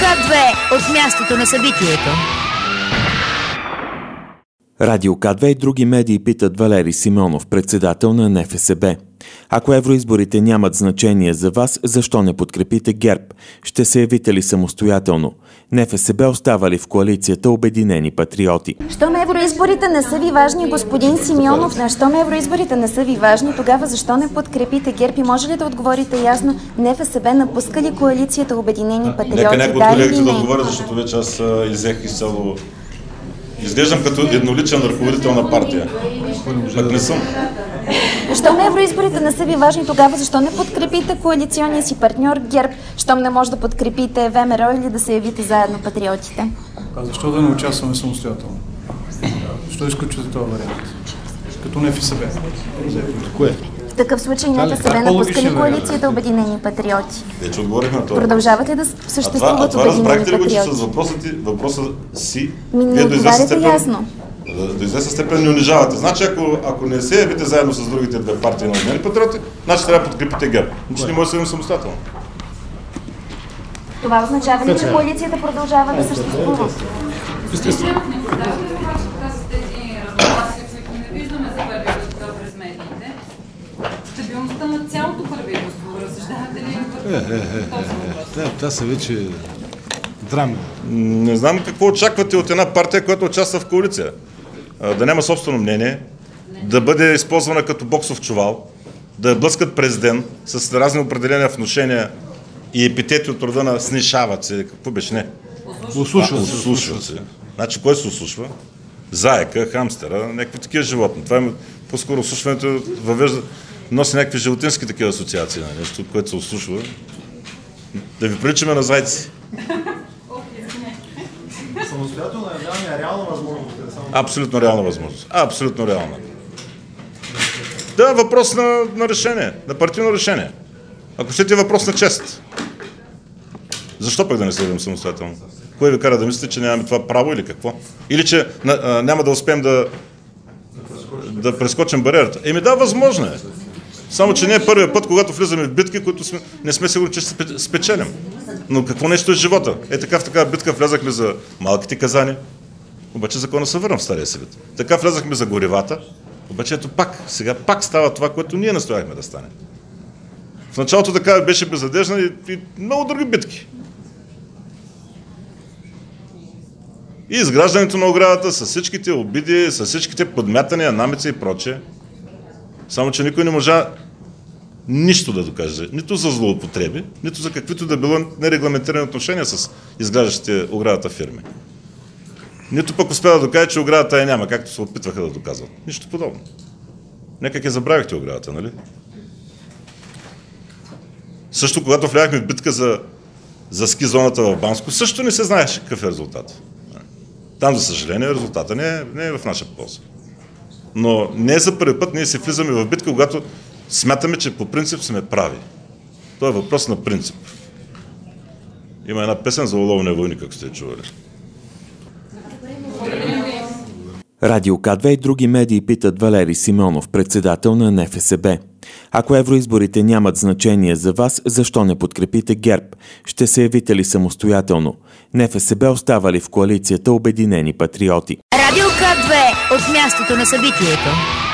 К2 от мястото на събитието. Радио К2 и други медии питат Валери Симеонов, председател на НФСБ. Ако евроизборите нямат значение за вас, защо не подкрепите ГЕРБ? Ще се явите ли самостоятелно? НФСБ остава ли в коалицията Обединени патриоти? Щом евроизборите не са ви важни, господин Симеонов, щом евроизборите не са ви важни, тогава защо не подкрепите ГЕРБ? И може ли да отговорите ясно, НФСБ напуска ли коалицията Обединени патриоти? Нека някой от колегите да отговоря, защото вече аз иззех изцяло. Изглеждам като едноличен ръководител на партия. Пък не съм. Щом евроизборите не са ви важни, тогава защо не подкрепите коалиционния си партньор ГЕРБ? Щом не може да подкрепите ВМРО или да се явите заедно патриотите? А защо да не участваме самостоятелно? Защо изключвате този вариант? Като НФСБ. Кое? В такъв случай НФСБ напуска ли коалицията Обединени патриоти? Вече отговорихме на това. Продължават ли да съществуват Обединени разбрахте ли го, че патриоти? с въпроса си Не отговаряте ясно. До известна степен не унижавате. Значи, ако не се явите заедно с другите две партии на Обединени патриоти, значи трябва да подкрепите ГЕРБ. Значи не може да се явим самостоятелно. Това означава ли, че коалицията продължава да съществува? Естествено. Стабилността на цялото правителство. Разсъждавате ли? Това са вече драми. Не знам какво очаквате от една партия, която участва в коалиция. Да няма собствено мнение, да бъде използвана като боксов чувал, да блъскат президент с разни определения внушения и епитети от рода на снишават се. Какво беше? Не. Ослушват се. Значи кой се ослушва? Заека, хамстера, някакви такива животни. Това е по-скоро ослушването носи някакви животински такива асоциации, нещо, което се ослушва. Да ви приличаме на зайци. Самостоятелно е реална възможност. Абсолютно реална възможност. Абсолютно реална. Да, въпрос на решение, на партийно решение. Ако щете, въпрос на чест. Защо пък да не следвам самостоятелно? Кой ви кара да мислите, че нямаме това право или какво? Или че няма да успеем да прескочим бариерата? Да, възможно е. Само, че не е първият път, когато влизаме в битки, които не сме сигурни, че ще спечелим. Но какво нещо е живота? Така в такава битка влязахме за малките казани, обаче закона се върна в Стария Съвет. Така влязахме за горивата, обаче ето сега пак става това, което ние настояхме да стане. В началото така беше безнадежна и много други битки. И изграждането на оградата с всичките обиди, с всичките подмятания, намеци и прочее. Само, че никой не можа нищо да докаже. Нито за злоупотреби, нито за каквито да било нерегламентирани отношения с изграждащите оградата фирми. Нито пък успя да докаже, че оградата я няма, както се опитваха да доказват. Нищо подобно. Някак я забравихте оградата, нали? Също, когато влязахме в битка за ски зоната в Банско, също не се знаеше какъв е резултат. Там, за съжаление, резултата не е в наша полза. Но не за първи път ние се влизаме в битка, когато смятаме, че по принцип сме прави. Това е въпрос на принцип. Има една песен за оловния войник, ако сте чували. Радио К2 и други медии питат Валери Симеонов, председател на НФСБ. Ако евроизборите нямат значение за вас, защо не подкрепите ГЕРБ? Ще се явите ли самостоятелно? НФСБ остава ли в коалицията Обединени патриоти? Радио К2 от мястото на събитието.